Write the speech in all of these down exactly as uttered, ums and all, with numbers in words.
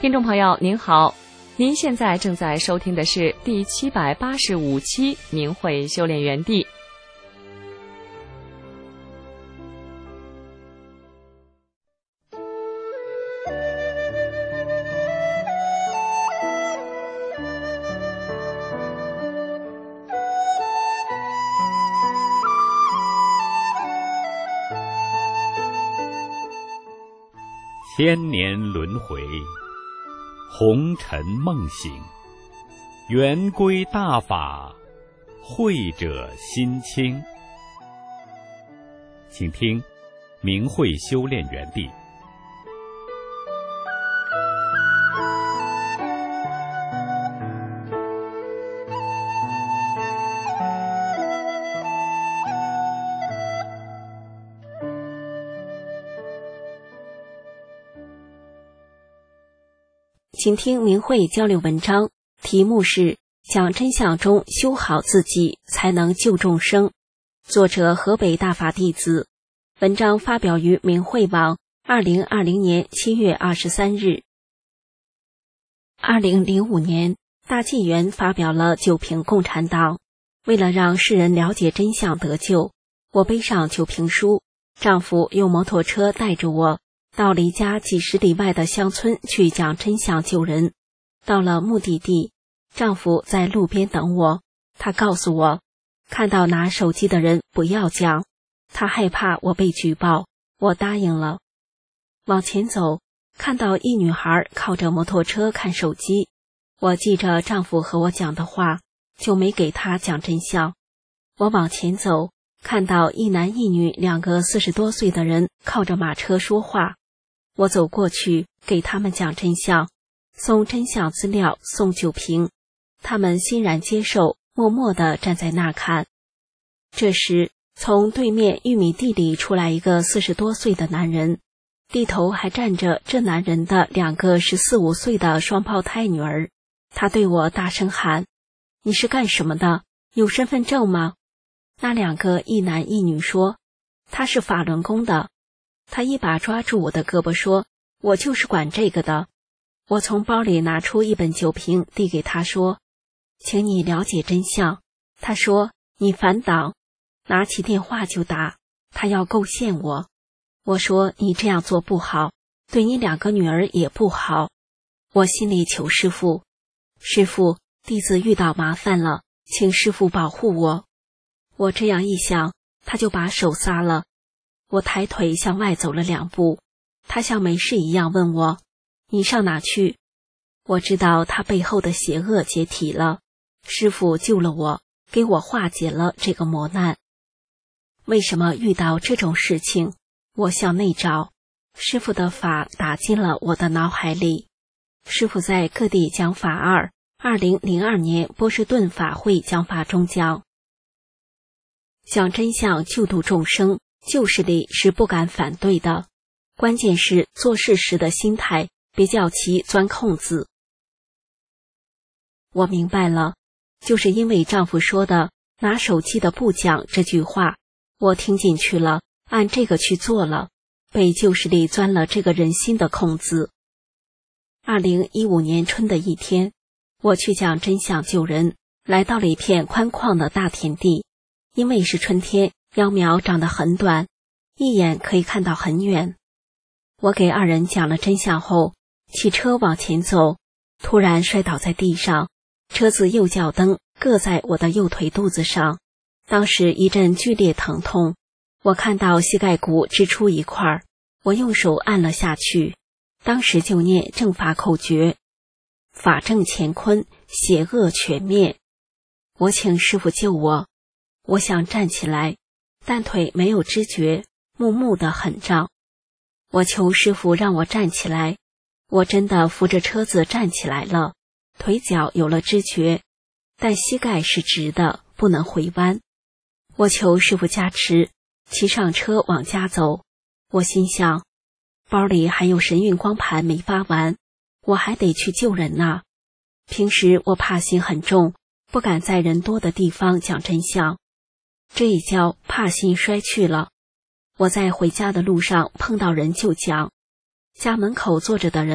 听众朋友您好，您现在正在收听的是第七百八十五期明慧修炼园地。 千年轮回，红尘梦醒，圆规大法，慧者心清。请听明慧修炼园地。 请听明慧交流文章，题目是讲真相中修好自己，才能救众生。作者河北大法弟子。文章发表于明慧网，二零二零年七月二十三日。二零零五年，大纪元发表了九评共产党。为了让世人了解真相得救，我背上九评书，丈夫用摩托车带着我到离家几十里外的乡村去讲真相救人。到了目的地，丈夫在路边等我，他告诉我，看到拿手机的人不要讲，他害怕我被举报，我答应了。往前走，看到一女孩靠着摩托车看手机，我记着丈夫和我讲的话，就没给她讲真相。我往前走，看到一男一女两个四十多岁的人靠着马车说话，我走过去给他们讲真相，送真相资料，送九评，他们欣然接受，默默地站在那看。这时，从对面玉米地里出来一个四十多岁的男人，地头还站着这男人的两个十四五岁的双胞胎女儿。他对我大声喊：“你是干什么的？有身份证吗？”那两个一男一女说：“他是法轮功的。”他一把抓住我的胳膊说：“我就是管这个的。”我从包里拿出一本九评递给他说：“请你了解真相。”他说：“你反党。”拿起电话就打，他要构陷我。我说：“你这样做不好，对你两个女儿也不好。”我心里求师父：“师父，弟子遇到麻烦了，请师父保护我。”我这样一想，他就把手撒了。我抬腿向外走了两步，他像没事一样问我：“你上哪去？”我知道他背后的邪恶解体了，师父救了我，给我化解了这个磨难。为什么遇到这种事情？我向内找，师父的法打进了我的脑海里。师父在各地讲法二，二零零二年波士顿法会讲法中讲，讲真相救度众生，旧势力是不敢反对的，关键是做事时的心态，别叫其钻空子。我明白了，就是因为丈夫说的拿手机的不讲这句话，我听进去了，按这个去做了，被旧势力钻了这个人心的空子。二零一五年春的一天，我去讲真相救人，来到了一片宽旷的大田地，因为是春天，秧苗长得很短，一眼可以看到很远。我给二人讲了真相后，骑车往前走，突然摔倒在地上，车子右脚蹬硌在我的右腿肚子上，当时一阵剧烈疼痛，我看到膝盖骨支出一块，我用手按了下去，当时就念正法口诀：法正乾坤，邪恶全灭。我请师父救我。我想站起来，但腿没有知觉，木木的很胀。我求师父让我站起来，我真的扶着车子站起来了，腿脚有了知觉，但膝盖是直的，不能回弯。我求师父加持，骑上车往家走。我心想，包里还有神韵光盘没发完，我还得去救人呢。平时我怕心很重，不敢在人多的地方讲真相。这一跤怕心摔去了。我在回家的路上碰到人就讲，家门口坐着的人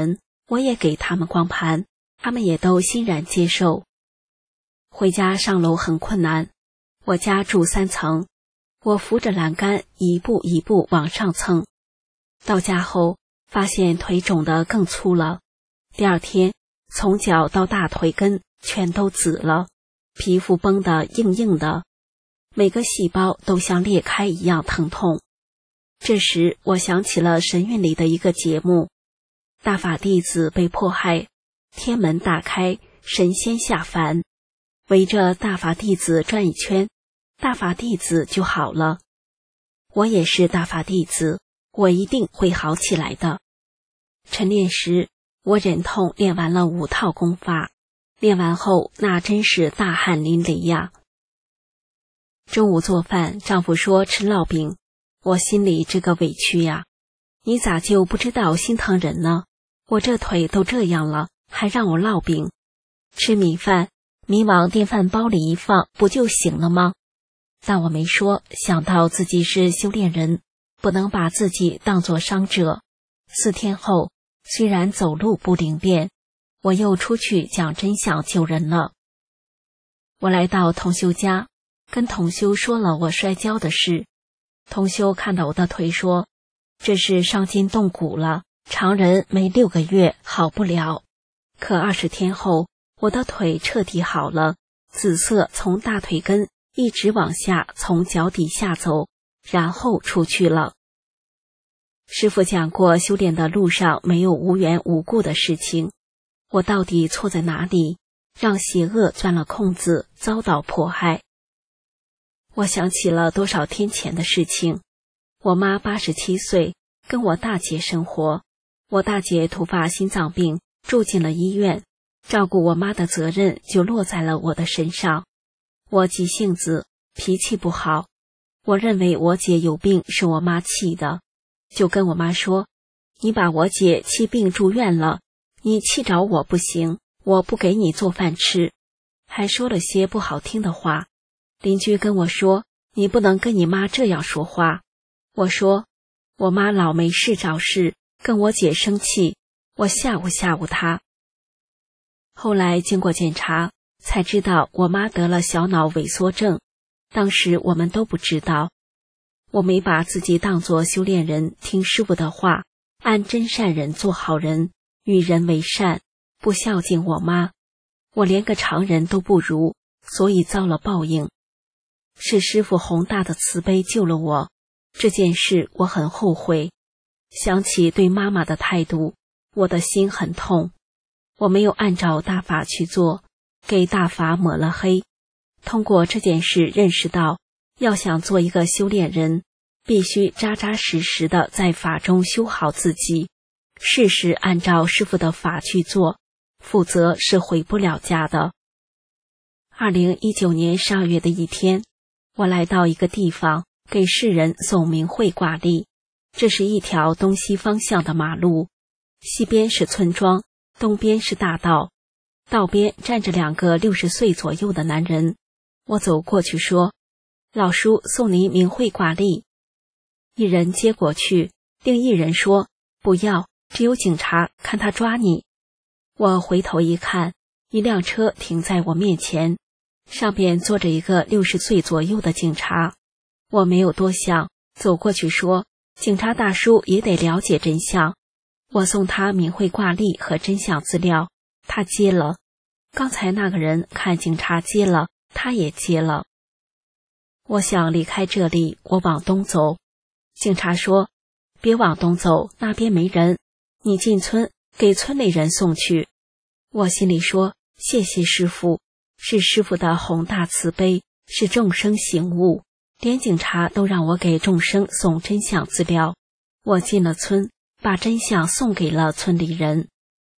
我也给他们光盘，他们也都欣然接受。回家上楼很困难，我家住三层，我扶着栏杆一步一步往上蹭。到家后发现腿肿得更粗了，第二天从脚到大腿根全都紫了，皮肤绷得硬硬的，每个细胞都像裂开一样疼痛。这时我想起了神韵里的一个节目，大法弟子被迫害，天门大开，神仙下凡，围着大法弟子转一圈，大法弟子就好了。我也是大法弟子，我一定会好起来的。晨练时，我忍痛练完了五套功法，练完后那真是大汗淋漓呀。中午做饭，丈夫说吃烙饼，我心里这个委屈呀，你咋就不知道心疼人呢？我这腿都这样了，还让我烙饼。吃米饭，米往电饭煲里一放，不就行了吗？但我没说，想到自己是修炼人，不能把自己当作伤者。四天后，虽然走路不灵便，我又出去讲真相救人了。我来到同修家，跟同修说了我摔跤的事。同修看到我的腿说，这是伤筋动骨了，常人没六个月好不了。可二十天后，我的腿彻底好了，紫色从大腿根一直往下，从脚底下走，然后出去了。师父讲过，修炼的路上没有无缘无故的事情。我到底错在哪里，让邪恶钻了空子，遭到迫害？我想起了多少天前的事情。我妈八十七岁，跟我大姐生活。我大姐突发心脏病，住进了医院，照顾我妈的责任就落在了我的身上。我急性子，脾气不好。我认为我姐有病是我妈气的，就跟我妈说，你把我姐气病住院了，你气着我不行，我不给你做饭吃。还说了些不好听的话。邻居跟我说，你不能跟你妈这样说话。我说，我妈老没事找事，跟我姐生气，我吓唬吓唬她。后来经过检查，才知道我妈得了小脑萎缩症，当时我们都不知道。我没把自己当作修炼人，听师父的话，按真善人做好人，与人为善，不孝敬我妈，我连个常人都不如，所以遭了报应。是师父宏大的慈悲救了我，这件事我很后悔。想起对妈妈的态度，我的心很痛。我没有按照大法去做，给大法抹了黑。通过这件事认识到，要想做一个修炼人，必须扎扎实实的在法中修好自己，事事按照师父的法去做，否则是回不了家的。二零一九年十二月的一天，我来到一个地方，给世人送明慧挂历。这是一条东西方向的马路，西边是村庄，东边是大道。道边站着两个六十岁左右的男人。我走过去说，老叔送您明慧挂历。一人接过去，另一人说，不要，只有警察，看他抓你。我回头一看，一辆车停在我面前，上边坐着一个六十岁左右的警察。我没有多想，走过去说，警察大叔也得了解真相。我送他明慧挂历和真相资料，他接了。刚才那个人看警察接了，他也接了。我想离开这里，我往东走。警察说，别往东走，那边没人，你进村，给村里人送去。我心里说，谢谢师父，是师父的宏大慈悲，是众生醒悟，连警察都让我给众生送真相资料。我进了村，把真相送给了村里人。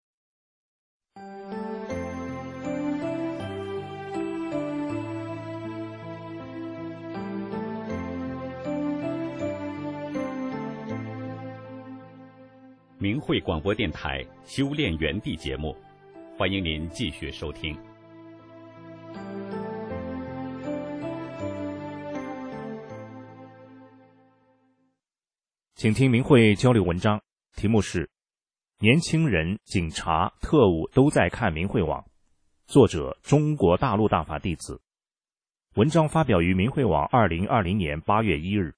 明慧广播电台修炼园地节目，欢迎您继续收听。 请听明慧交流文章，题目是年轻人、警察、特务都在看明慧网。作者：中国大陆大法弟子。文章发表于明慧网二零二零年八月一日。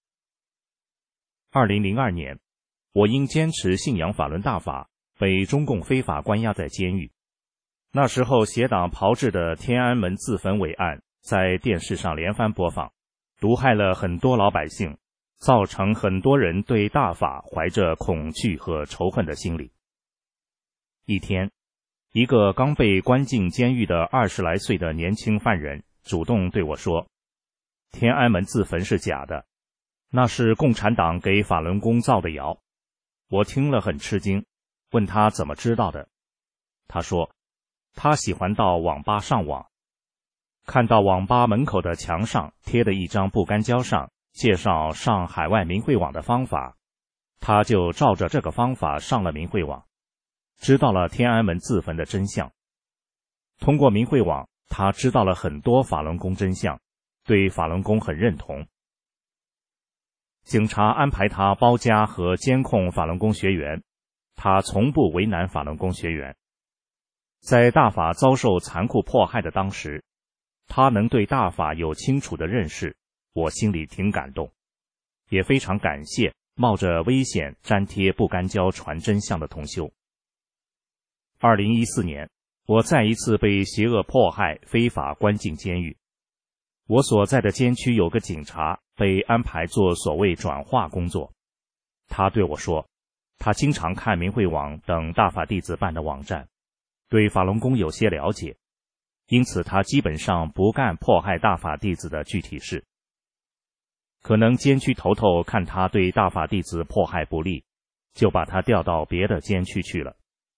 二零零二年，我因坚持信仰法轮大法，被中共非法关押在监狱。那时候邪党炮制的天安门自焚伪案在电视上连番播放，毒害了很多老百姓，造成很多人对大法怀着恐惧和仇恨的心理。一天，一个刚被关进监狱的二十来岁的年轻犯人主动对我说，天安门自焚是假的，那是共产党给法轮功造的谣。我听了很吃惊，问他怎么知道的。他说，他喜欢到网吧上网，看到网吧门口的墙上贴的一张不干胶上介绍上海外明慧网的方法，他就照着这个方法上了明慧网，知道了天安门自焚的真相。通过明慧网，他知道了很多法轮功真相，对法轮功很认同。警察安排他包夹和监控法轮功学员，他从不为难法轮功学员。在大法遭受残酷迫害的当时，他能对大法有清楚的认识，我心里挺感动，也非常感谢冒着危险粘贴不干胶传真相的同修。二零一四年，我再一次被邪恶迫害，非法关进监狱。我所在的监区有个警察被安排做所谓转化工作。他对我说，他经常看明慧网等大法弟子办的网站，对法轮功有些了解，因此他基本上不干迫害大法弟子的具体事。可能监区头头看他对大法弟子迫害不利，就把他调到别的监区去了。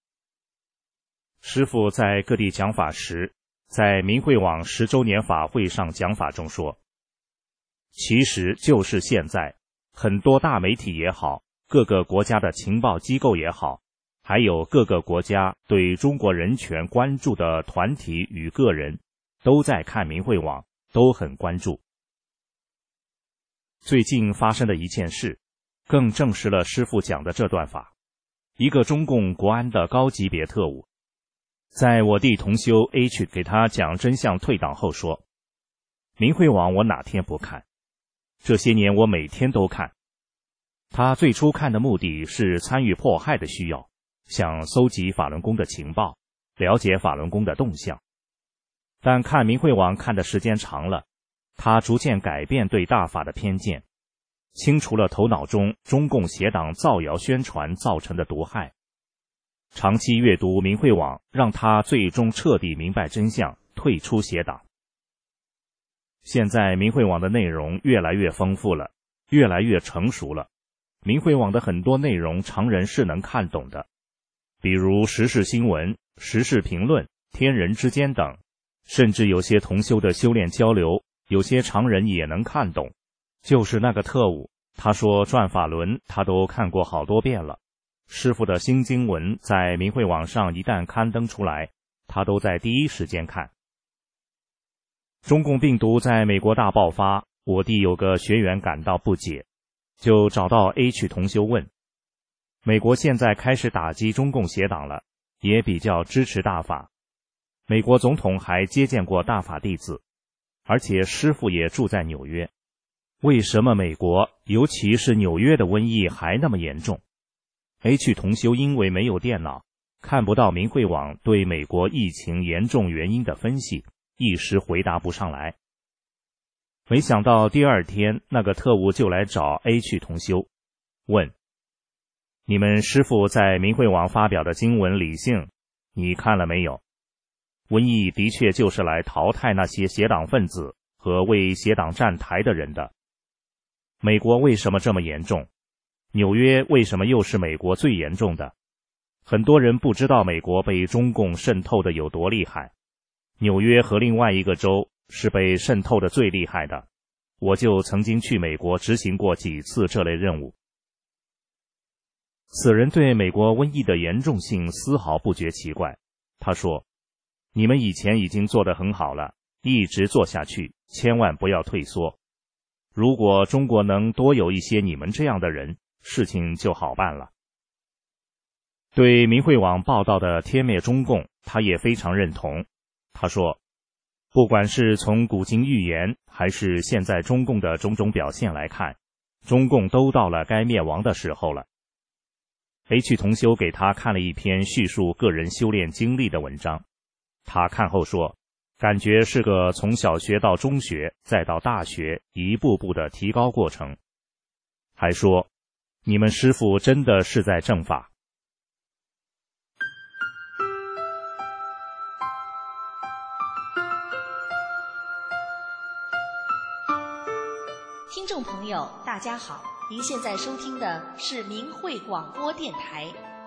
师父在各地讲法时，在明慧网十周年法会上讲法中说，其实就是现在很多大媒体也好，各个国家的情报机构也好，还有各个国家对中国人权关注的团体与个人，都在看明慧网，都很关注。最近发生的一件事，更证实了师父讲的这段法。一个中共国安的高级别特务，在我弟同修 H 给他讲真相退党后说，明慧网我哪天不看？这些年我每天都看。他最初看的目的是参与迫害的需要，想搜集法轮功的情报，了解法轮功的动向。但看明慧网看的时间长了，他逐渐改变对大法的偏见，清除了头脑中中共邪党造谣宣传造成的毒害。长期阅读明慧网，让他最终彻底明白真相，退出邪党。现在明慧网的内容越来越丰富了，越来越成熟了。明慧网的很多内容常人是能看懂的，比如时事新闻、时事评论、天人之间等，甚至有些同修的修炼交流，有些常人也能看懂。就是那个特务，他说转法轮他都看过好多遍了。师父的新经文在明慧网上一旦刊登出来，他都在第一时间看。中共病毒在美国大爆发，我弟有个学员感到不解，就找到 H 同修问，美国现在开始打击中共邪党了，也比较支持大法，美国总统还接见过大法弟子，而且师父也住在纽约，为什么美国尤其是纽约的瘟疫还那么严重？H 同修因为没有电脑，看不到明慧网对美国疫情严重原因的分析，一时回答不上来。没想到第二天那个特务就来找 H 同修，问，你们师父在明慧网发表的经文理性，你看了没有？瘟疫的确就是来淘汰那些邪党分子和为邪党站台的人的。美国为什么这么严重？纽约为什么又是美国最严重的？很多人不知道美国被中共渗透的有多厉害，纽约和另外一个州是被渗透的最厉害的，我就曾经去美国执行过几次这类任务。此人对美国瘟疫的严重性丝毫不觉奇怪，他说，你们以前已经做得很好了，一直做下去，千万不要退缩。如果中国能多有一些你们这样的人，事情就好办了。 对明慧网报道的天灭中共，他也非常认同。他说，不管是从古今预言，还是现在中共的种种表现来看，中共都到了该灭亡的时候了。H 同修给他看了一篇叙述个人修炼经历的文章，他看后说，感觉是个从小学到中学再到大学一步步的提高过程，还说你们师父真的是在正法。 听众朋友大家好，您现在收听的是明慧广播电台。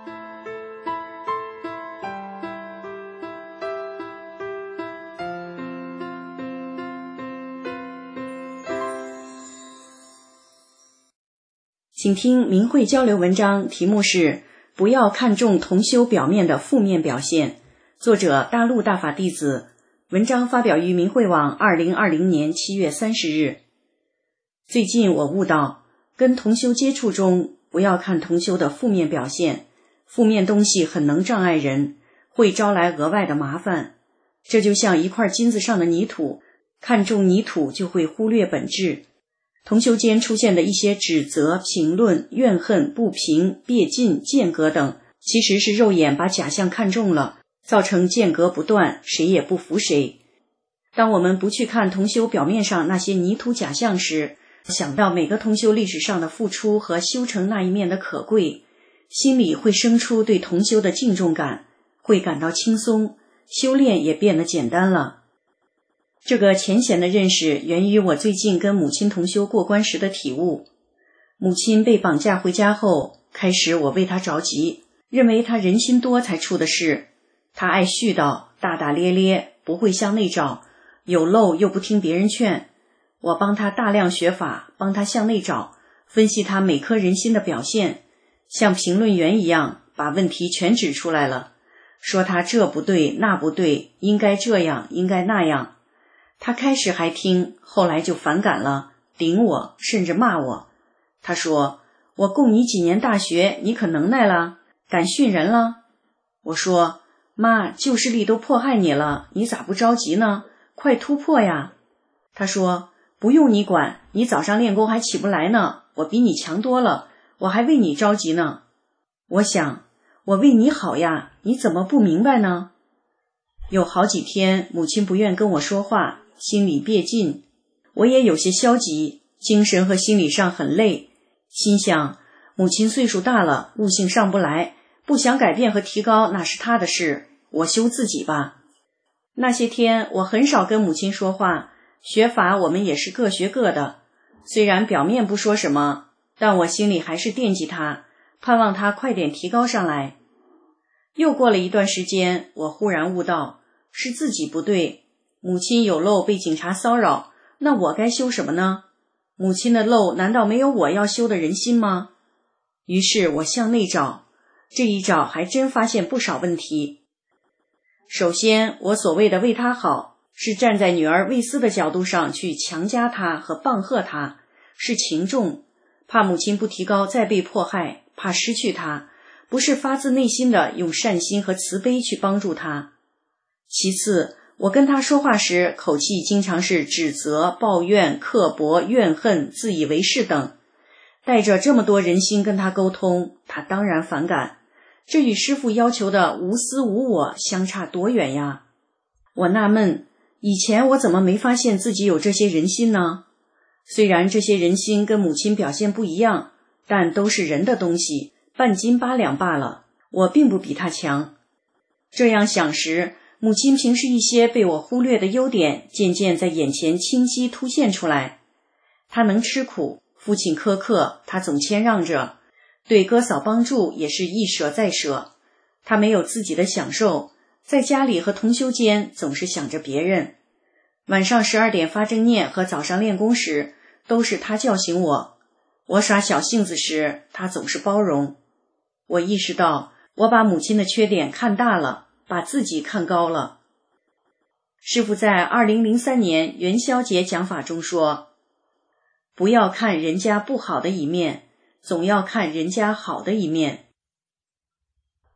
请听明慧交流文章，题目是不要看重同修表面的负面表现，作者大陆大法弟子，文章发表于明慧网二零二零年七月三十日。最近我悟到，跟同修接触中，不要看同修的负面表现，负面东西很能障碍人，会招来额外的麻烦。这就像一块金子上的泥土，看重泥土就会忽略本质。同修间出现的一些指责、评论、怨恨、不平、别进、间隔等，其实是肉眼把假象看重了，造成间隔不断，谁也不服谁。当我们不去看同修表面上那些泥土假象时，想到每个同修历史上的付出和修成那一面的可贵，心里会生出对同修的敬重感，会感到轻松，修炼也变得简单了。这个浅显的认识源于我最近跟母亲同修过关时的体悟。母亲被绑架回家后，开始我为她着急，认为她人心多才出的事。她爱絮叨，大大咧咧，不会向内找，有漏又不听别人劝。我帮她大量学法，帮她向内找，分析她每颗人心的表现，像评论员一样把问题全指出来了，说她这不对那不对，应该这样应该那样。她开始还听，后来就反感了，顶我甚至骂我。她说，我供你几年大学，你可能耐了，敢训人了。我说，妈，旧势力都迫害你了，你咋不着急呢？快突破呀。她说，不用你管，你早上练功还起不来呢，我比你强多了，我还为你着急呢。我想，我为你好呀，你怎么不明白呢？有好几天母亲不愿跟我说话，心里别劲，我也有些消极，精神和心理上很累，心想母亲岁数大了，悟性上不来，不想改变和提高那是她的事，我修自己吧。那些天我很少跟母亲说话，学法我们也是各学各的，虽然表面不说什么，但我心里还是惦记她，盼望她快点提高上来。又过了一段时间，我忽然悟到是自己不对，母亲有漏被警察骚扰，那我该修什么呢？母亲的漏难道没有我要修的人心吗？于是我向内找，这一找还真发现不少问题。首先，我所谓的为她好，是站在女儿未思的角度上去强加她和棒喝她，是情重，怕母亲不提高再被迫害，怕失去她，不是发自内心的用善心和慈悲去帮助她。其次，我跟她说话时口气经常是指责、抱怨、刻薄、怨恨、自以为是等，带着这么多人心跟她沟通，她当然反感，这与师父要求的无私无我相差多远呀？我纳闷，以前我怎么没发现自己有这些人心呢？虽然这些人心跟母亲表现不一样，但都是人的东西，半斤八两罢了，我并不比她强。这样想时，母亲平时一些被我忽略的优点渐渐在眼前清晰凸现出来。她能吃苦，父亲苛刻，她总谦让着，对哥嫂帮助也是一舍再舍。她没有自己的享受，在家里和同修间总是想着别人。晚上十二点发正念和早上练功时，都是她叫醒我。我耍小性子时，她总是包容。我意识到，我把母亲的缺点看大了，把自己看高了。师父在二零零三年元宵节讲法中说，不要看人家不好的一面，总要看人家好的一面。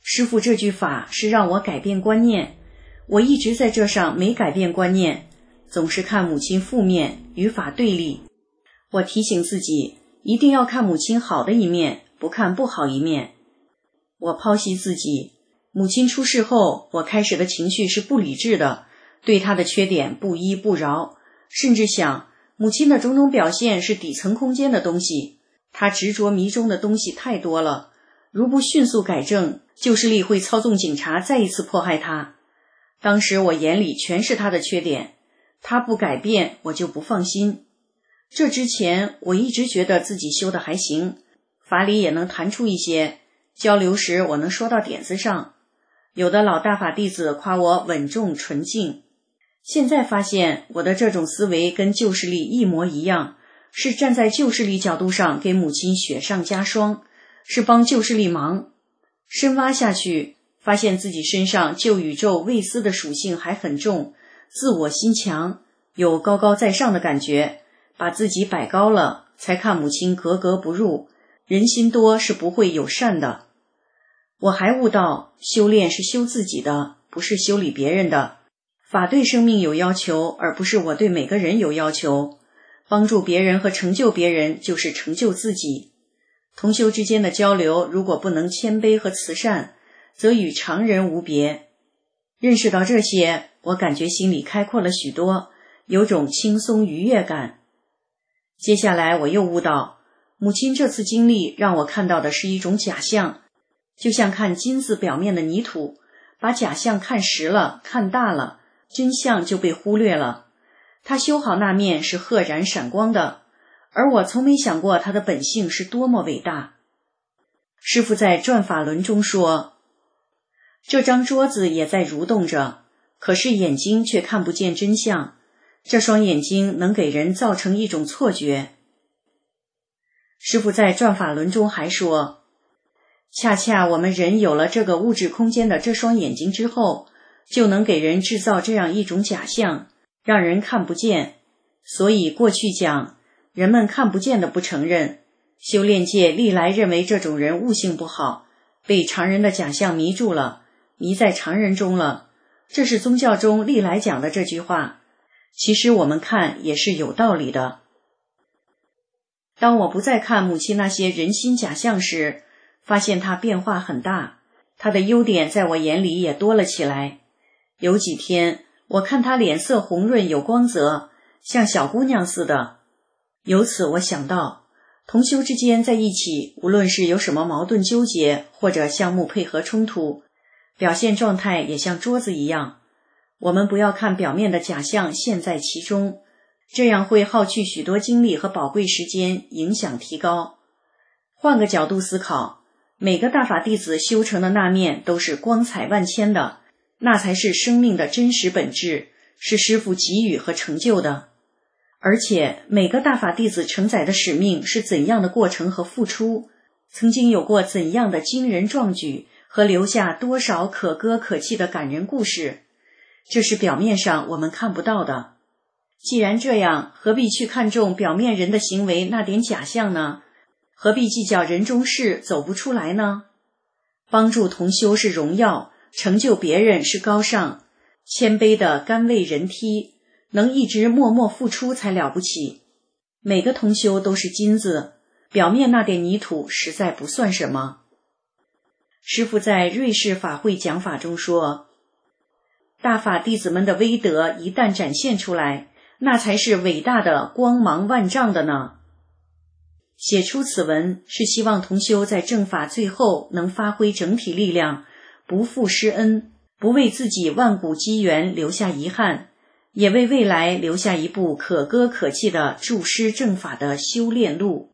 师父这句法是让我改变观念，我一直在这上没改变观念，总是看母亲负面，与法对立。我提醒自己，一定要看母亲好的一面，不看不好一面。我剖析自己，母亲出事后，我开始的情绪是不理智的，对她的缺点不依不饶，甚至想母亲的种种表现是底层空间的东西，她执着迷中的东西太多了，如不迅速改正，旧势力会操纵警察再一次迫害她。当时我眼里全是她的缺点，她不改变，我就不放心。这之前我一直觉得自己修得还行，法理也能谈出一些，交流时我能说到点子上，有的老大法弟子夸我稳重纯净。现在发现我的这种思维跟旧势力一模一样，是站在旧势力角度上给母亲雪上加霜，是帮旧势力忙。深挖下去，发现自己身上旧宇宙未思的属性还很重，自我心强，有高高在上的感觉，把自己摆高了，才看母亲格格不入，人心多是不会友善的。我还悟到，修炼是修自己的，不是修理别人的。法对生命有要求，而不是我对每个人有要求。帮助别人和成就别人，就是成就自己。同修之间的交流，如果不能谦卑和慈善，则与常人无别。认识到这些，我感觉心里开阔了许多，有种轻松愉悦感。接下来我又悟到，母亲这次经历让我看到的是一种假象，就像看金子表面的泥土，把假象看实了，看大了，真相就被忽略了。他修好那面是赫然闪光的，而我从没想过他的本性是多么伟大。师父在转法轮中说，这张桌子也在蠕动着，可是眼睛却看不见真相，这双眼睛能给人造成一种错觉。师父在转法轮中还说，恰恰我们人有了这个物质空间的这双眼睛之后，就能给人制造这样一种假象，让人看不见。所以过去讲，人们看不见的不承认，修炼界历来认为这种人悟性不好，被常人的假象迷住了，迷在常人中了。这是宗教中历来讲的这句话，其实我们看也是有道理的。当我不再看母亲那些人心假象时，发现她变化很大，她的优点在我眼里也多了起来。有几天我看她脸色红润有光泽，像小姑娘似的。由此我想到，同修之间在一起，无论是有什么矛盾纠结，或者项目配合冲突，表现状态也像桌子一样。我们不要看表面的假象陷在其中，这样会耗去许多精力和宝贵时间，影响提高。换个角度思考，每个大法弟子修成的那面都是光彩万千的，那才是生命的真实本质，是师父给予和成就的。而且每个大法弟子承载的使命是怎样的过程和付出，曾经有过怎样的惊人壮举，和留下多少可歌可泣的感人故事，这是表面上我们看不到的。既然这样，何必去看重表面人的行为那点假象呢？何必计较人中事走不出来呢？帮助同修是荣耀，成就别人是高尚，谦卑的甘为人梯，能一直默默付出才了不起。每个同修都是金子，表面那点泥土实在不算什么。师父在瑞士法会讲法中说，大法弟子们的威德一旦展现出来，那才是伟大的光芒万丈的呢。写出此文是希望同修在正法最后能发挥整体力量，不负师恩，不为自己万古机缘留下遗憾，也为未来留下一部可歌可泣的助师正法的修炼路。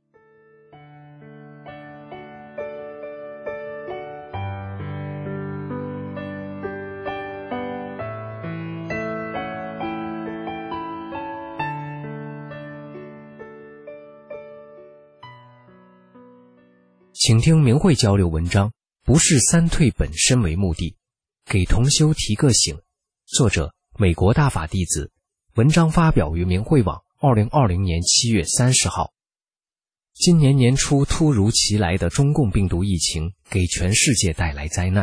请听明慧交流文章，不是三退本身为目的，给同修提个醒。作者美国大法弟子，文章发表于明慧网二零二零年七月三十号。今年年初突如其来的中共病毒疫情给全世界带来灾难，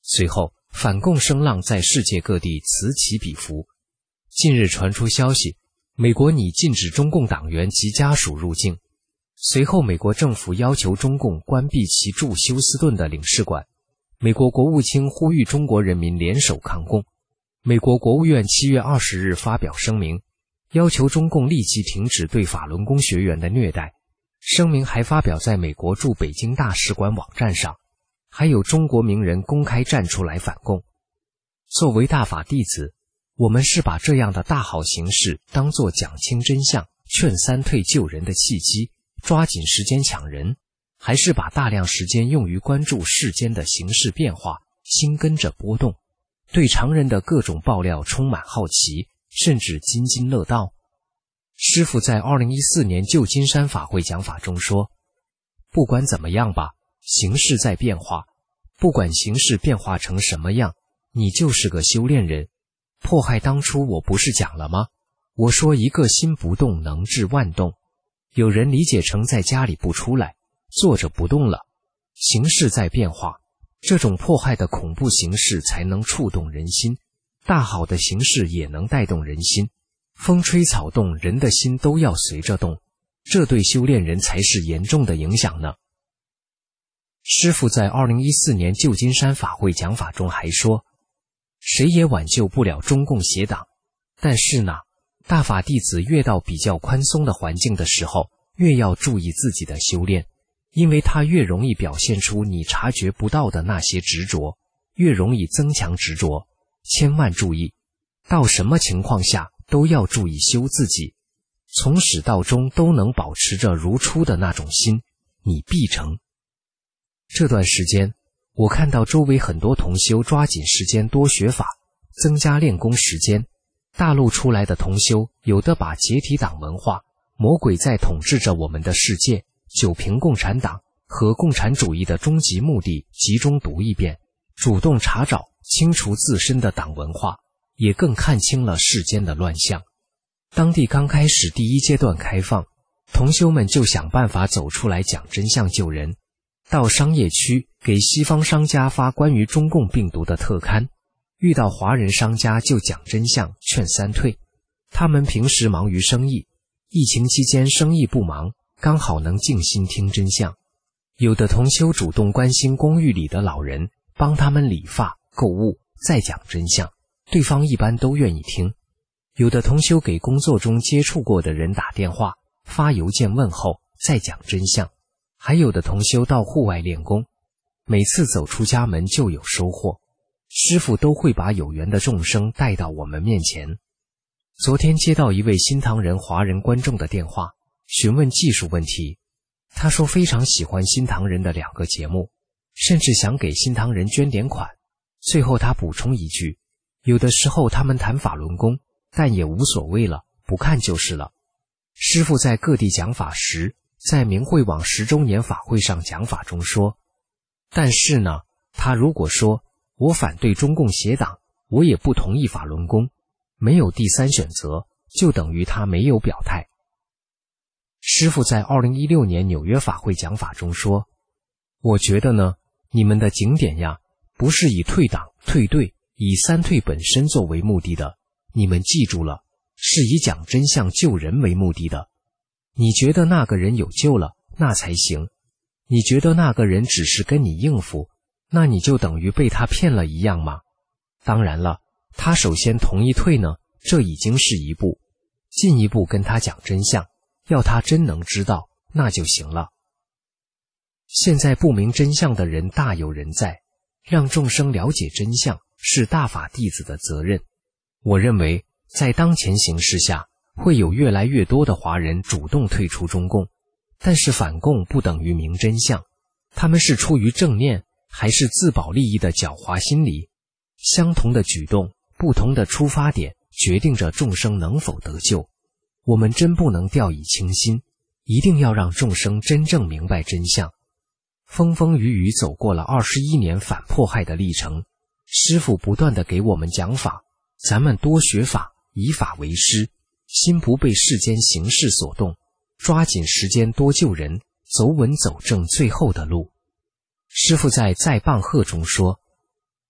随后反共声浪在世界各地此起彼伏。近日传出消息，美国拟禁止中共党员及家属入境。随后美国政府要求中共关闭其驻休斯顿的领事馆。美国国务卿呼吁中国人民联手抗共。美国国务院七月二十日发表声明，要求中共立即停止对法轮功学员的虐待。声明还发表在美国驻北京大使馆网站上，还有中国名人公开站出来反共。作为大法弟子，我们是把这样的大好形势当作讲清真相、劝三退救人的契机，抓紧时间抢人，还是把大量时间用于关注世间的形势变化，心跟着波动，对常人的各种爆料充满好奇，甚至津津乐道？师父在二零一四年旧金山法会讲法中说，不管怎么样吧，形势在变化，不管形势变化成什么样，你就是个修炼人。迫害当初我不是讲了吗？我说一个心不动能治万动。有人理解成在家里不出来，坐着不动了。形势在变化，这种迫害的恐怖形势才能触动人心，大好的形势也能带动人心。风吹草动，人的心都要随着动，这对修炼人才是严重的影响呢。师父在二零一四年旧金山法会讲法中还说，谁也挽救不了中共邪党，但是呢，大法弟子越到比较宽松的环境的时候，越要注意自己的修炼，因为它越容易表现出你察觉不到的那些执着，越容易增强执着。千万注意，到什么情况下都要注意修自己，从始到终都能保持着如初的那种心，你必成。这段时间我看到周围很多同修抓紧时间多学法，增加练功时间。大陆出来的同修有的把解体党文化、魔鬼在统治着我们的世界、九平共产党和共产主义的终极目的集中读一遍，主动查找清除自身的党文化，也更看清了世间的乱象。当地刚开始第一阶段开放，同修们就想办法走出来讲真相救人，到商业区给西方商家发关于中共病毒的特刊，遇到华人商家就讲真相劝三退。他们平时忙于生意，疫情期间生意不忙，刚好能静心听真相。有的同修主动关心公寓里的老人，帮他们理发、购物，再讲真相，对方一般都愿意听。有的同修给工作中接触过的人打电话、发邮件问候，再讲真相。还有的同修到户外练功，每次走出家门就有收获，师父都会把有缘的众生带到我们面前。昨天接到一位新唐人华人观众的电话，询问技术问题。他说非常喜欢新唐人的两个节目，甚至想给新唐人捐点款。最后他补充一句，有的时候他们谈法轮功，但也无所谓了，不看就是了。师父在各地讲法时，在明慧网十周年法会上讲法中说，但是呢，他如果说我反对中共邪党，我也不同意法轮功，没有第三选择，就等于他没有表态。师父在二零一六年纽约法会讲法中说，我觉得呢，你们的景点呀，不是以退党、退队、以三退本身作为目的的，你们记住了，是以讲真相救人为目的的。你觉得那个人有救了，那才行。你觉得那个人只是跟你应付，那你就等于被他骗了一样吗？当然了，他首先同意退呢，这已经是一步，进一步跟他讲真相，要他真能知道，那就行了。现在不明真相的人大有人在，让众生了解真相是大法弟子的责任。我认为在当前形势下，会有越来越多的华人主动退出中共，但是反共不等于明真相，他们是出于正念还是自保利益的狡猾心理。相同的举动，不同的出发点，决定着众生能否得救。我们真不能掉以轻心，一定要让众生真正明白真相。风风雨雨走过了二十一年反迫害的历程，师父不断地给我们讲法，咱们多学法，以法为师，心不被世间形势所动，抓紧时间多救人，走稳走正最后的路。师父在在棒喝中说，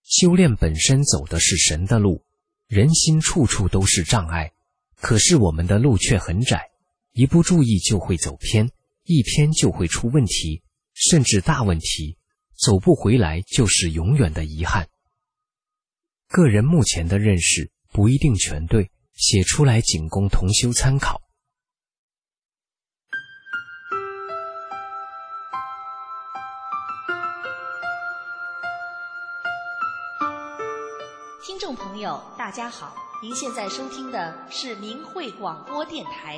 修炼本身走的是神的路，人心处处都是障碍，可是我们的路却很窄，一不注意就会走偏，一偏就会出问题，甚至大问题，走不回来就是永远的遗憾。个人目前的认识不一定全对，写出来仅供同修参考。 听众朋友，大家好，您现在收听的是明慧广播电台。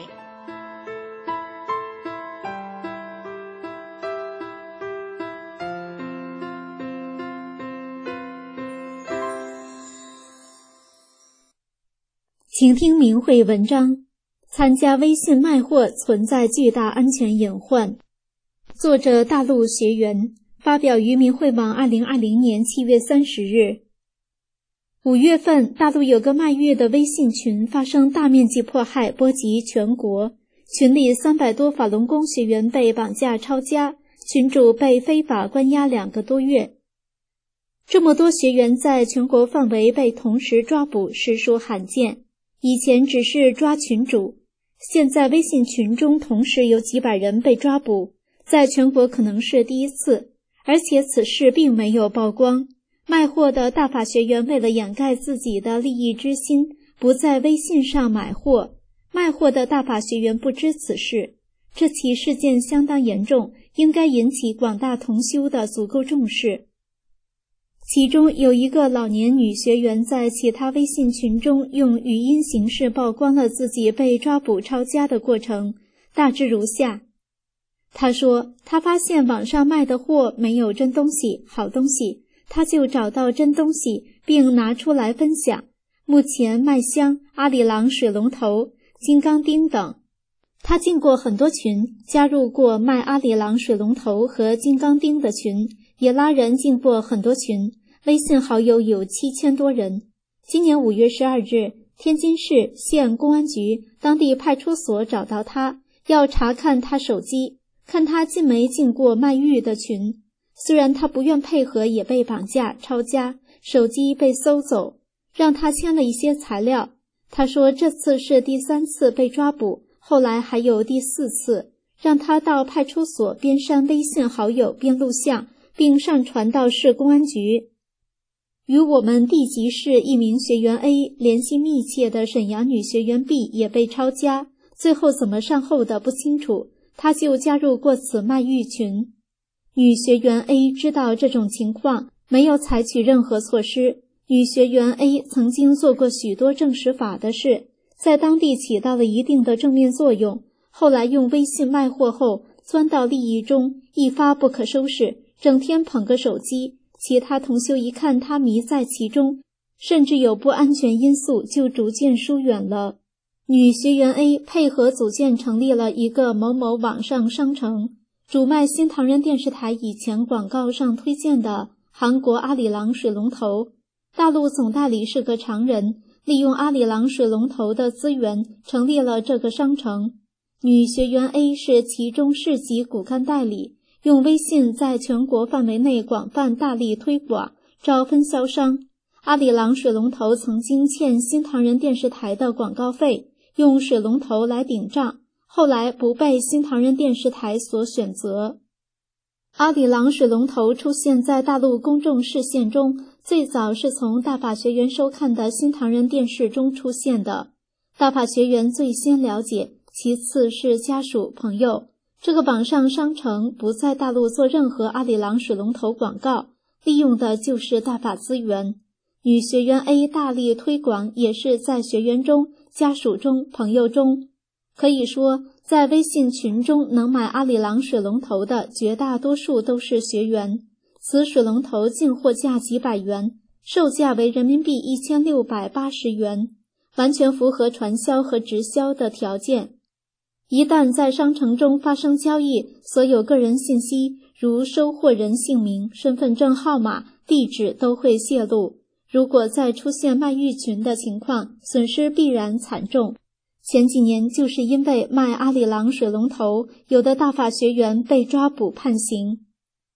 请听明慧文章：参加微信卖货存在巨大安全隐患。作者大陆学员，发表于明慧网二零二零年七月三十日。五月份，大陆有个卖玉的微信群发生大面积迫害，波及全国。群里三百多法轮功学员被绑架抄家，群主被非法关押两个多月。这么多学员在全国范围被同时抓捕，实属罕见。以前只是抓群主，现在微信群中同时有几百人被抓捕，在全国可能是第一次，而且此事并没有曝光。卖货的大法学员为了掩盖自己的利益之心，不在微信上买货。卖货的大法学员不知此事，这起事件相当严重，应该引起广大同修的足够重视。其中有一个老年女学员在其他微信群中用语音形式曝光了自己被抓捕抄家的过程，大致如下。她说，她发现网上卖的货没有真东西、好东西，她就找到真东西并拿出来分享。目前卖香、阿里郎水龙头、金刚钉等。她进过很多群，加入过卖阿里郎水龙头和金刚钉的群，也拉人进过很多群，微信好友有七千多人。今年五月十二日，天津市县公安局当地派出所找到他，要查看他手机，看他进没进过卖玉的群。虽然他不愿配合，也被绑架、抄家，手机被搜走，让他签了一些材料。他说这次是第三次被抓捕，后来还有第四次，让他到派出所边删微信好友边录像，并上传到市公安局。与我们地级市一名学员 A 联系密切的沈阳女学员 B 也被抄家，最后怎么善后的不清楚，他就加入过此卖玉群。女学员 A 知道这种情况，没有采取任何措施。女学员 A 曾经做过许多正实法的事，在当地起到了一定的正面作用，后来用微信卖货后钻到利益中，一发不可收拾，整天捧个手机，其他同修一看他迷在其中，甚至有不安全因素，就逐渐疏远了。女学员 A 配合组建成立了一个某某网上商城，主卖新唐人电视台以前广告上推荐的韩国阿里郎水龙头。大陆总代理是个常人，利用阿里郎水龙头的资源成立了这个商城。女学员 A 是其中市级骨干代理，用微信在全国范围内广泛大力推广，招分销商。阿里郎水龙头曾经欠新唐人电视台的广告费，用水龙头来顶账，后来不被新唐人电视台所选择。阿里郎水龙头出现在大陆公众视线中，最早是从大法学员收看的新唐人电视中出现的，大法学员最先了解，其次是家属朋友。这个网上商城不在大陆做任何阿里郎水龙头广告，利用的就是大法资源。女学员 A 大力推广，也是在学员中、家属中、朋友中。可以说，在微信群中能买阿里郎水龙头的绝大多数都是学员。此水龙头进货价几百元，售价为人民币一千六百八十元，完全符合传销和直销的条件。一旦在商城中发生交易，所有个人信息，如收货人姓名、身份证号码、地址都会泄露。如果再出现卖玉群的情况，损失必然惨重。前几年就是因为卖阿里郎水龙头，有的大法学员被抓捕判刑。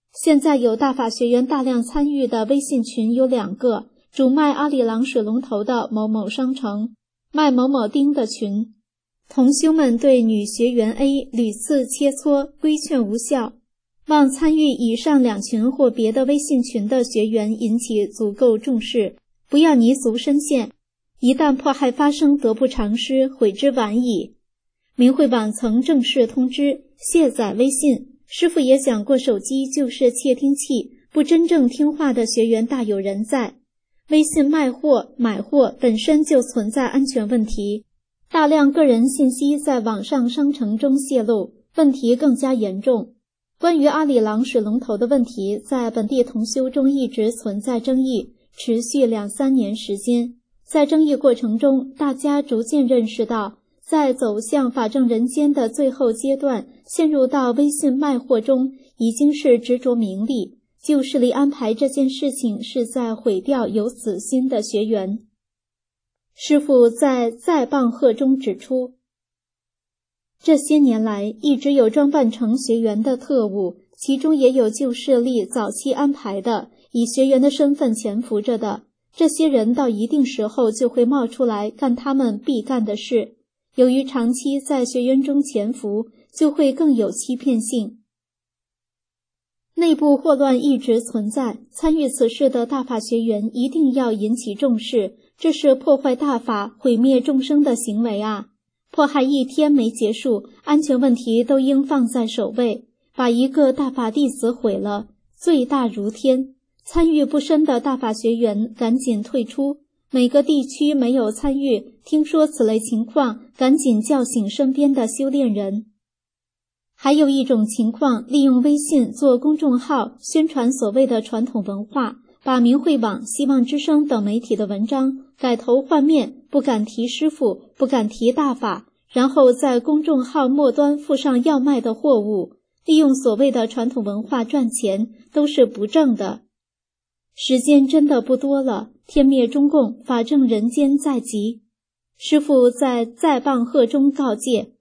现在有大法学员大量参与的微信群有两个，主卖阿里郎水龙头的某某商城，卖某某钉的群。同修们对女学员 A 屡次切磋，规劝无效，望参与以上两群或别的微信群的学员引起足够重视，不要泥足深陷，一旦迫害发生，得不偿失，悔之晚矣。明慧网曾正式通知卸载微信，师父也讲过，手机就是窃听器，不真正听话的学员大有人在。微信卖货买货本身就存在安全问题，大量个人信息在网上商城中泄露，问题更加严重。关于阿里郎水龙头的问题，在本地同修中一直存在争议，持续两三年时间。在争议过程中，大家逐渐认识到，在走向法正人间的最后阶段，陷入到微信卖货中，已经是执着名利，旧势力安排这件事情是在毁掉有死心的学员。师父在再棒贺中指出，这些年来一直有装扮成学员的特务，其中也有旧势力早期安排的，以学员的身份潜伏着的。这些人到一定时候就会冒出来干他们必干的事，由于长期在学员中潜伏，就会更有欺骗性。内部祸乱一直存在，参与此事的大法学员一定要引起重视，这是破坏大法、毁灭众生的行为啊！迫害一天没结束，安全问题都应放在首位，把一个大法弟子毁了，罪大如天。参与不深的大法学员赶紧退出，每个地区没有参与，听说此类情况，赶紧叫醒身边的修炼人。还有一种情况，利用微信做公众号，宣传所谓的传统文化，把明慧网、希望之声等媒体的文章改头换面，不敢提师父，不敢提大法，然后在公众号末端附上要卖的货物，利用所谓的传统文化赚钱，都是不正的。时间真的不多了，天灭中共，法正人间在即。师父在再棒贺中告诫，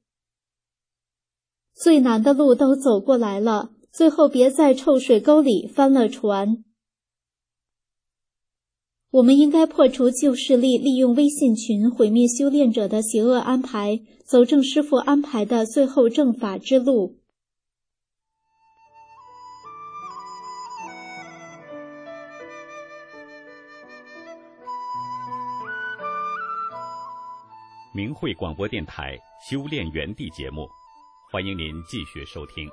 最难的路都走过来了，最后别在臭水沟里翻了船。我们应该破除旧势力利用微信群毁灭修炼者的邪恶安排，走正师父安排的最后正法之路。 明慧广播电台修炼园地节目，欢迎您继续收听。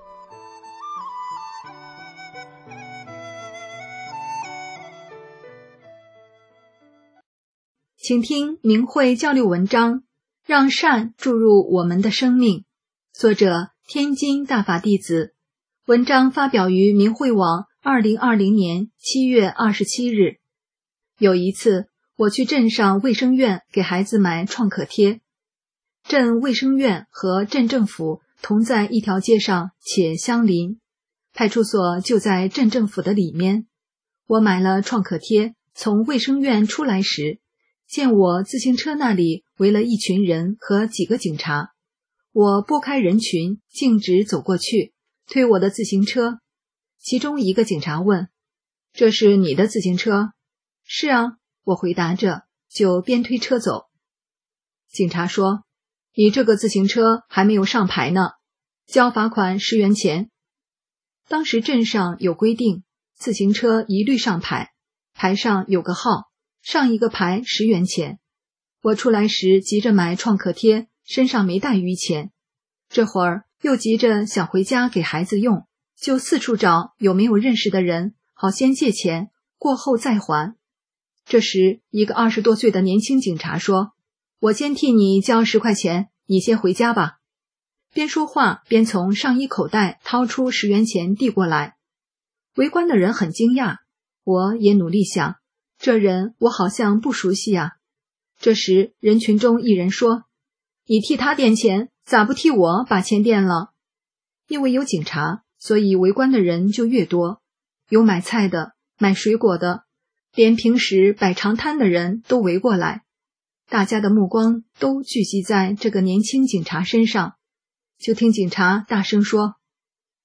请听明慧交流文章，让善注入我们的生命。作者天津大法弟子，文章发表于明慧网二零二零年七月二十七日。有一次，我去镇上卫生院给孩子买创可贴。镇卫生院和镇政府同在一条街上且相邻，派出所就在镇政府的里面。我买了创可贴，从卫生院出来时，见我自行车那里围了一群人和几个警察。我拨开人群，径直走过去，推我的自行车。其中一个警察问：“这是你的自行车？”“是啊。”我回答着，就边推车走。警察说：“你这个自行车还没有上牌呢，交罚款十元钱。”当时镇上有规定，自行车一律上牌，牌上有个号，上一个牌十元钱。我出来时急着买创可贴，身上没带余钱，这会儿又急着想回家给孩子用，就四处找有没有认识的人，好先借钱，过后再还。这时一个二十多岁的年轻警察说：“我先替你交十块钱，你先回家吧。”边说话边从上衣口袋掏出十元钱递过来。围观的人很惊讶，我也努力想，这人我好像不熟悉啊。这时人群中一人说：“你替他垫钱，咋不替我把钱垫了？”因为有警察，所以围观的人就越多，有买菜的，买水果的，连平时摆长摊的人都围过来。大家的目光都聚集在这个年轻警察身上，就听警察大声说：“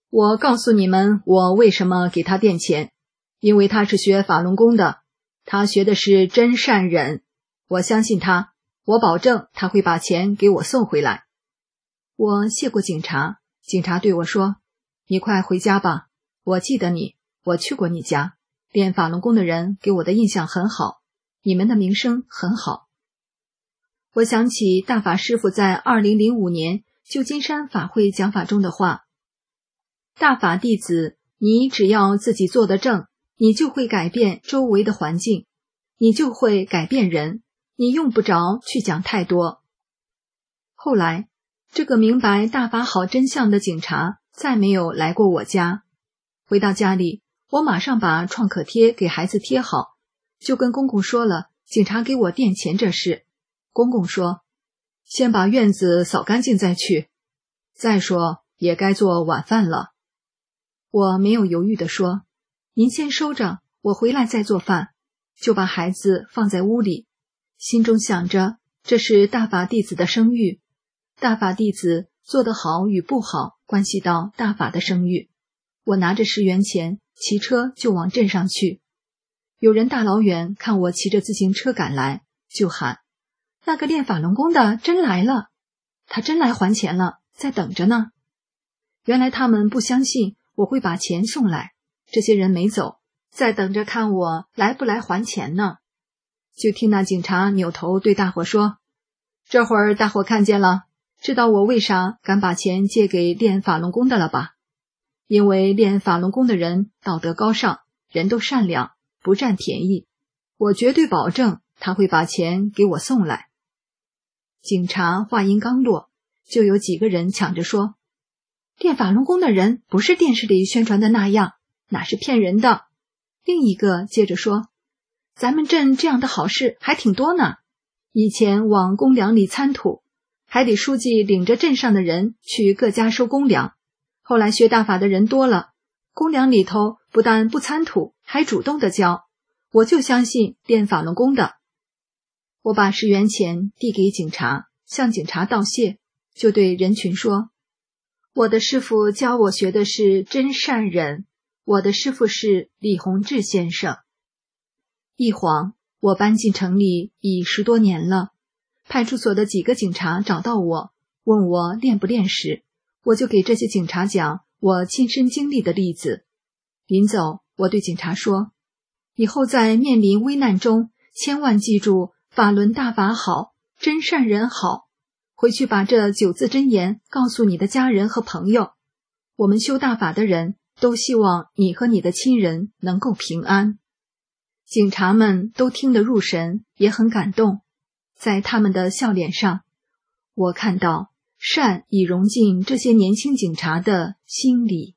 我告诉你们，我为什么给他垫钱，因为他是学法轮功的，他学的是真善忍，我相信他，我保证他会把钱给我送回来。我谢过警察，警察对我说，你快回家吧，我记得你，我去过你家，练法轮功的人给我的印象很好，你们的名声很好。我想起大法师父在二零零五年旧金山法会讲法中的话，大法弟子，你只要自己做得正，你就会改变周围的环境，你就会改变人，你用不着去讲太多。后来，这个明白大法好真相的警察再没有来过我家。回到家里，我马上把创可贴给孩子贴好，就跟公公说了警察给我垫钱这事。公公说，先把院子扫干净再去，再说也该做晚饭了。我没有犹豫地说，您先收着，我回来再做饭，就把孩子放在屋里，心中想着这是大法弟子的声誉，大法弟子做得好与不好关系到大法的声誉。我拿着十元钱骑车就往镇上去，有人大老远看我骑着自行车赶来，就喊，那个练法轮功的真来了，他真来还钱了，在等着呢。原来他们不相信我会把钱送来，这些人没走，在等着看我来不来还钱呢。就听那警察扭头对大伙说，这会儿大伙看见了，知道我为啥敢把钱借给练法轮功的了吧？因为练法轮功的人道德高尚，人都善良，不占便宜，我绝对保证他会把钱给我送来。警察话音刚落，就有几个人抢着说，练法轮功的人不是电视里宣传的那样，哪是骗人的。另一个接着说，咱们镇这样的好事还挺多呢，以前往公粮里参土，还得书记领着镇上的人去各家收公粮，后来学大法的人多了，公粮里头不但不参土，还主动的交，我就相信练法轮功的。我把十元钱递给警察，向警察道谢，就对人群说，我的师父教我学的是真善忍，我的师父是李洪志先生。一晃，我搬进城里已十多年了，派出所的几个警察找到我，问我练不练时，我就给这些警察讲我亲身经历的例子。临走，我对警察说，以后在面临危难中，千万记住法轮大法好，真善人好，回去把这九字真言告诉你的家人和朋友。我们修大法的人都希望你和你的亲人能够平安。警察们都听得入神，也很感动，在他们的笑脸上，我看到善已融进这些年轻警察的心里。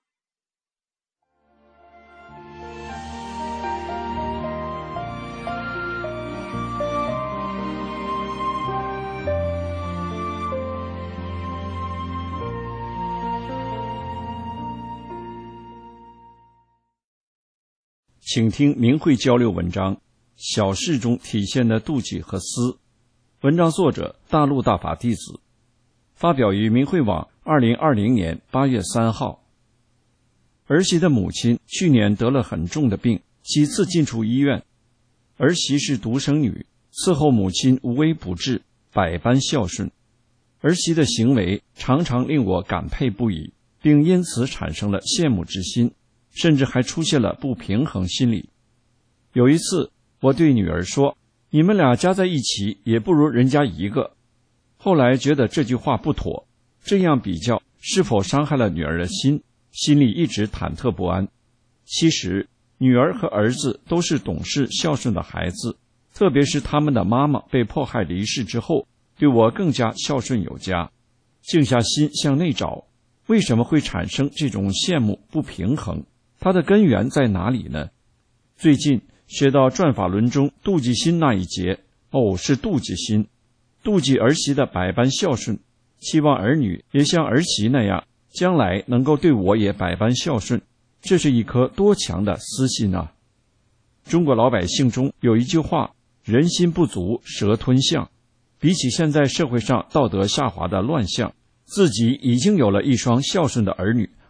请听明慧交流文章，小事中体现的妒忌和私。文章作者大陆大法弟子，发表于明慧网二零二零年八月三号。儿媳的母亲去年得了很重的病，几次进出医院。儿媳是独生女，伺候母亲无微不至，百般孝顺。儿媳的行为常常令我感佩不已，并因此产生了羡慕之心，甚至还出现了不平衡心理。有一次，我对女儿说，你们俩加在一起也不如人家一个。后来觉得这句话不妥，这样比较是否伤害了女儿的心，心里一直忐忑不安。其实女儿和儿子都是懂事孝顺的孩子，特别是他们的妈妈被迫害离世之后，对我更加孝顺有加。静下心向内找，为什么会产生这种羡慕不平衡？它的根源在哪里呢？最近学到转法轮中妒忌心那一节，哦，是妒忌心，妒忌儿媳的百般孝顺，期望儿女也像儿媳那样，将来能够对我也百般孝顺，这是一颗多强的私心啊！中国老百姓中有一句话，人心不足蛇吞象。比起现在社会上道德下滑的乱象，自己已经有了一双孝顺的儿女，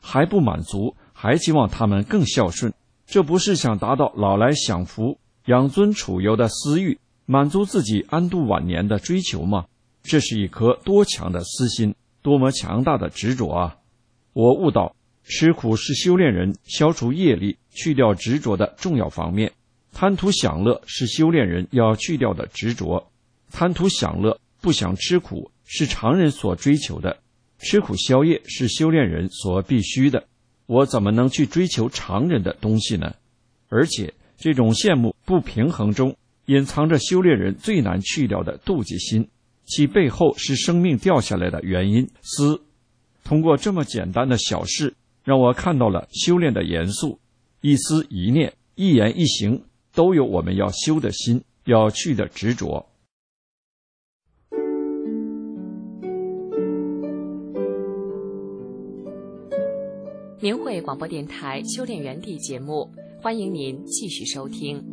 还不满足，还希望他们更孝顺，这不是想达到老来享福、养尊处优的私欲，满足自己安度晚年的追求吗？这是一颗多强的私心，多么强大的执着啊！我悟到，吃苦是修炼人消除业力、去掉执着的重要方面。贪图享乐是修炼人要去掉的执着。贪图享乐，不想吃苦，是常人所追求的。吃苦消业是修炼人所必须的。我怎么能去追求常人的东西呢？而且这种羡慕不平衡中隐藏着修炼人最难去掉的妒忌心，其背后是生命掉下来的原因思。通过这么简单的小事，让我看到了修炼的严肃，一思一念、一言一行都有我们要修的心，要去的执着。 明慧广播电台修炼园地节目，欢迎您继续收听。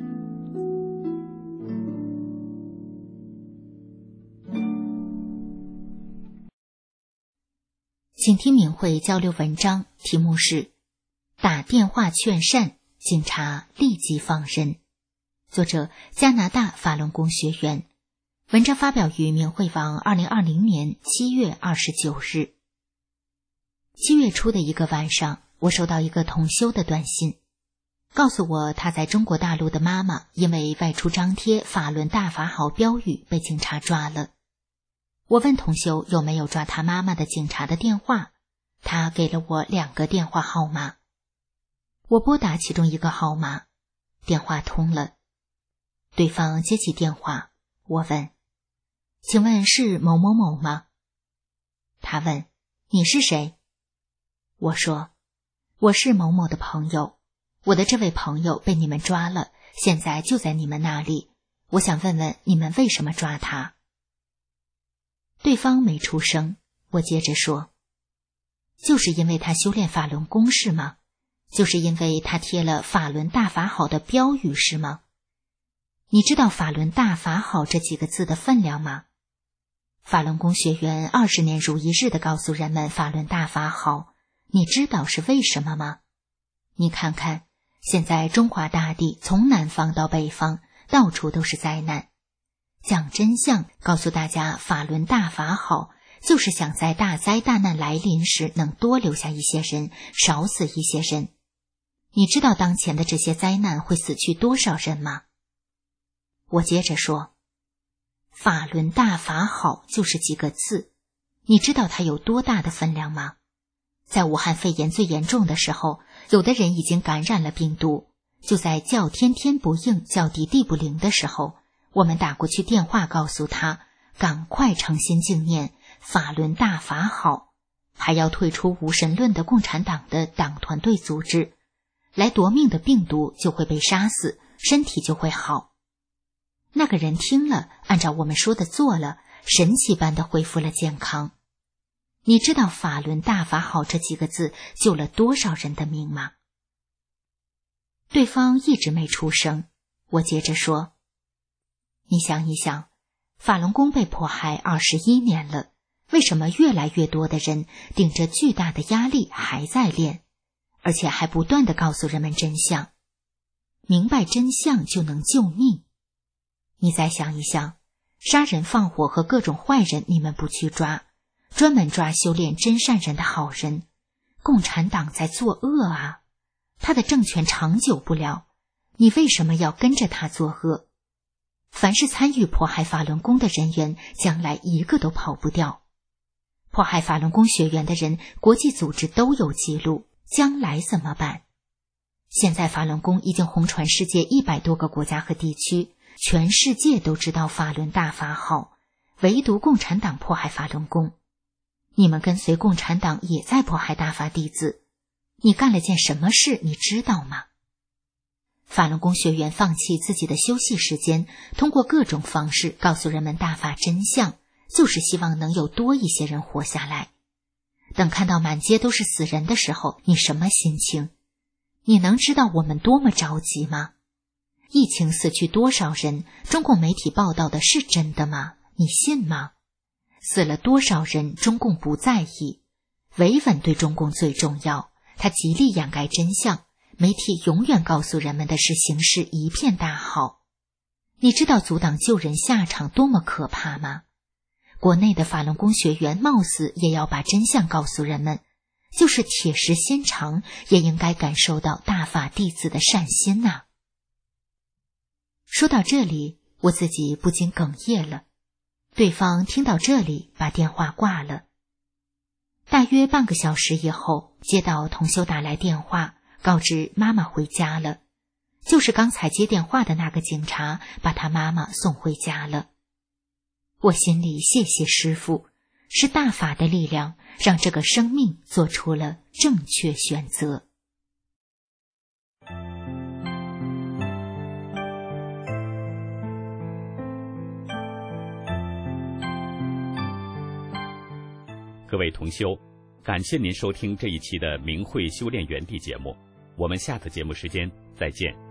请听明慧交流文章，题目是打电话劝善，警察立即放人。作者加拿大法轮功学员。文章发表于明慧网二零二零年七月二十九日。七月初的一个晚上，我收到一个同修的短信，告诉我他在中国大陆的妈妈因为外出张贴法轮大法好标语被警察抓了。我问同修有没有抓他妈妈的警察的电话，他给了我两个电话号码。我拨打其中一个号码，电话通了。对方接起电话，我问：请问是某某某吗？他问：你是谁？我说：我是某某的朋友，我的这位朋友被你们抓了，现在就在你们那里，我想问问你们为什么抓他。对方没出声，我接着说：就是因为他修炼法轮功是吗？就是因为他贴了法轮大法好的标语是吗？你知道法轮大法好这几个字的分量吗？法轮功学员二十年如一日地告诉人们法轮大法好，你知道是为什么吗？你看看，现在中华大地从南方到北方，到处都是灾难。讲真相，告诉大家法轮大法好，就是想在大灾大难来临时能多留下一些人，少死一些人。你知道当前的这些灾难会死去多少人吗？我接着说，法轮大法好就是几个字，你知道它有多大的分量吗？在武汉肺炎最严重的时候，有的人已经感染了病毒，就在叫天天不应，叫地地不灵的时候，我们打过去电话告诉他，赶快诚心敬念法轮大法好，还要退出无神论的共产党的党团队组织，来夺命的病毒就会被杀死，身体就会好。那个人听了，按照我们说的做了，神奇般的恢复了健康。你知道法轮大法好这几个字救了多少人的命吗？对方一直没出声，我接着说，你想一想，法轮功被迫害二十一年了，为什么越来越多的人顶着巨大的压力还在练，而且还不断地告诉人们真相？明白真相就能救命。你再想一想，杀人放火和各种坏人你们不去抓，专门抓修炼真善人的好人，共产党在作恶啊，他的政权长久不了，你为什么要跟着他作恶？凡是参与迫害法轮功的人员，将来一个都跑不掉。迫害法轮功学员的人，国际组织都有记录，将来怎么办？现在法轮功已经红传世界一百多个国家和地区，全世界都知道法轮大法好，唯独共产党迫害法轮功。你们跟随共产党也在迫害大法弟子，你干了件什么事你知道吗？法轮功学员放弃自己的休息时间，通过各种方式告诉人们大法真相，就是希望能有多一些人活下来。等看到满街都是死人的时候，你什么心情？你能知道我们多么着急吗？疫情死去多少人，中共媒体报道的是真的吗？你信吗？死了多少人，中共不在意，维稳对中共最重要， 他极力掩盖真相，媒体永远告诉人们的是形势一片大好。你知道阻挡救人下场多么可怕吗？国内的法轮功学员貌似也要把真相告诉人们，就是铁石心肠，也应该感受到大法弟子的善心呐、啊。说到这里，我自己不禁哽咽了。对方听到这里，把电话挂了。大约半个小时以后，接到同修打来电话，告知妈妈回家了。就是刚才接电话的那个警察，把他妈妈送回家了。我心里谢谢师父，是大法的力量，让这个生命做出了正确选择。 各位同修，感谢您收听这一期的明慧修炼园地节目，我们下次节目时间再见。